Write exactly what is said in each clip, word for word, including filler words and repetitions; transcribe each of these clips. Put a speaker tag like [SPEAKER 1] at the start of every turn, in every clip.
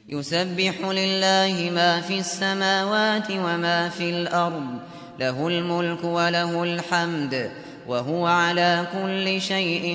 [SPEAKER 1] يسبح لله ما في السماوات وما في الأرض، له الملك وله الحمد، وهو على كل شيء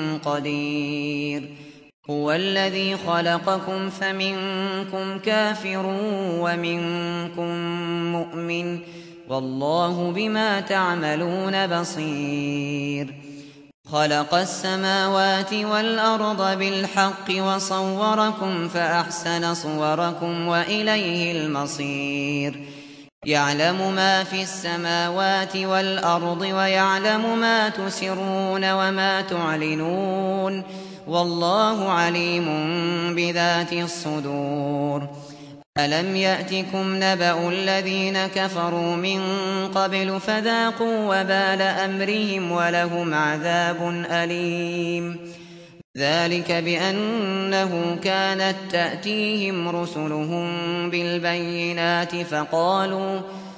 [SPEAKER 1] قدير. هو الذي خلقكم فمنكم كافر ومنكم مؤمن، والله بما تعملون بصير. خلق السماوات والأرض بالحق وصوركم فأحسن صوركم وإليه المصير. يعلم ما في السماوات والأرض ويعلم ما تسرون وما تعلنون، والله عليم بذات الصدور. ألم يأتكم نبأ الذين كفروا من قبل فذاقوا وبال أمرهم ولهم عذاب أليم. ذلك بأنه كانت تأتيهم رسلهم بالبينات فقالوا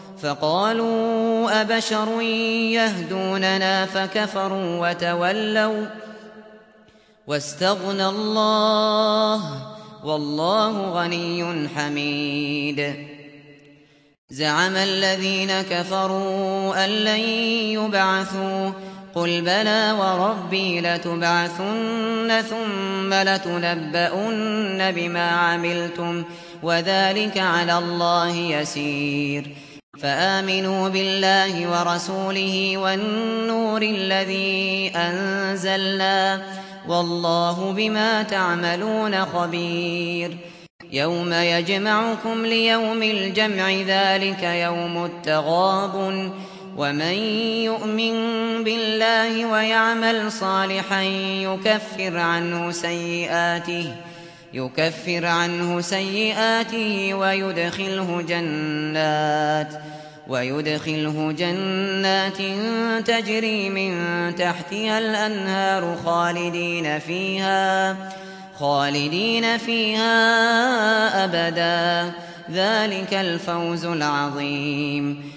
[SPEAKER 1] فقالوا أبشر يهدوننا فكفروا وتولوا واستغنى الله، والله غني حميد. زعم الذين كفروا أن لن يبعثوا، قل بلى وربي لتبعثن ثم لتنبؤن بما عملتم وذلك على الله يسير. فآمنوا بالله ورسوله والنور الذي أنزلنا، والله بما تعملون خبير. يوم يجمعكم ليوم الجمع ذلك يوم التغابن، ومن يؤمن بالله ويعمل صالحا يكفر عنه سيئاته يكفر عنه سيئاته ويدخله جنات ويدخله جنات تجري من تحتها الأنهار خالدين فيها خالدين فيها أبدا، ذلك الفوز العظيم.